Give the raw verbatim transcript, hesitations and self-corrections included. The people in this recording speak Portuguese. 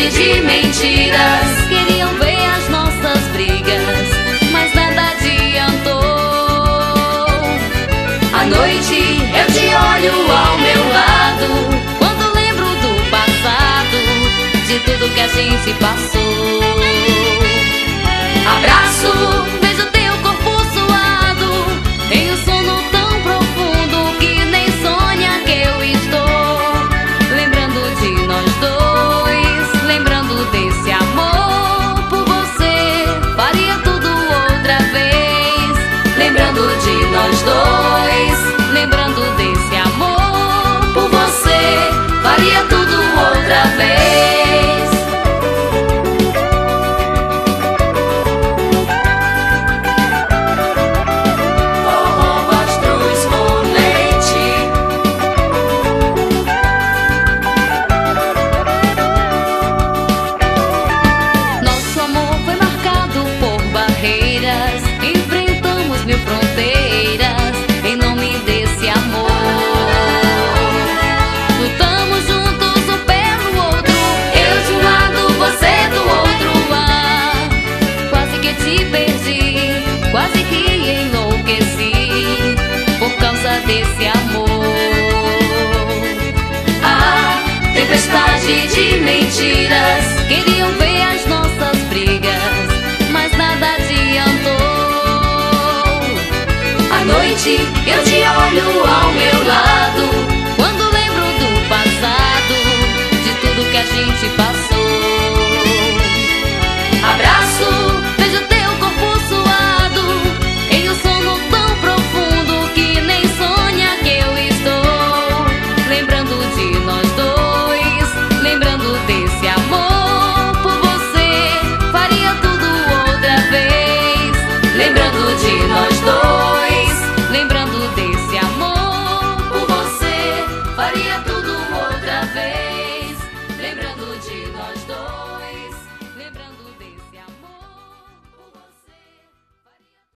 tempestade de mentiras. Queriam ver as nossas brigas, mas nada adiantou. À noite eu te olho ao meu lado, quando lembro do passado, de tudo que a gente passou. Abraço, vejo teu corpo suado em um sono tão profundo que nem sonha que eu estou. Lembrando de nós dois, lembrando desse amor por você, faria tudo outra vez. lembrando de nós dois, Lembrando desse amor por você, faria tudo outra vez. enfrentamos mil fronteiras em nome desse amor. Lutamos juntos um pelo outro, Eu de um lado, você do outro. ah, quase que te perdi, quase que enlouqueci por causa desse amor. Ah, tempestade de mentiras. Queriam ver as nossas brigas, mas nada adiantou. À noite eu te olho ao meu lado,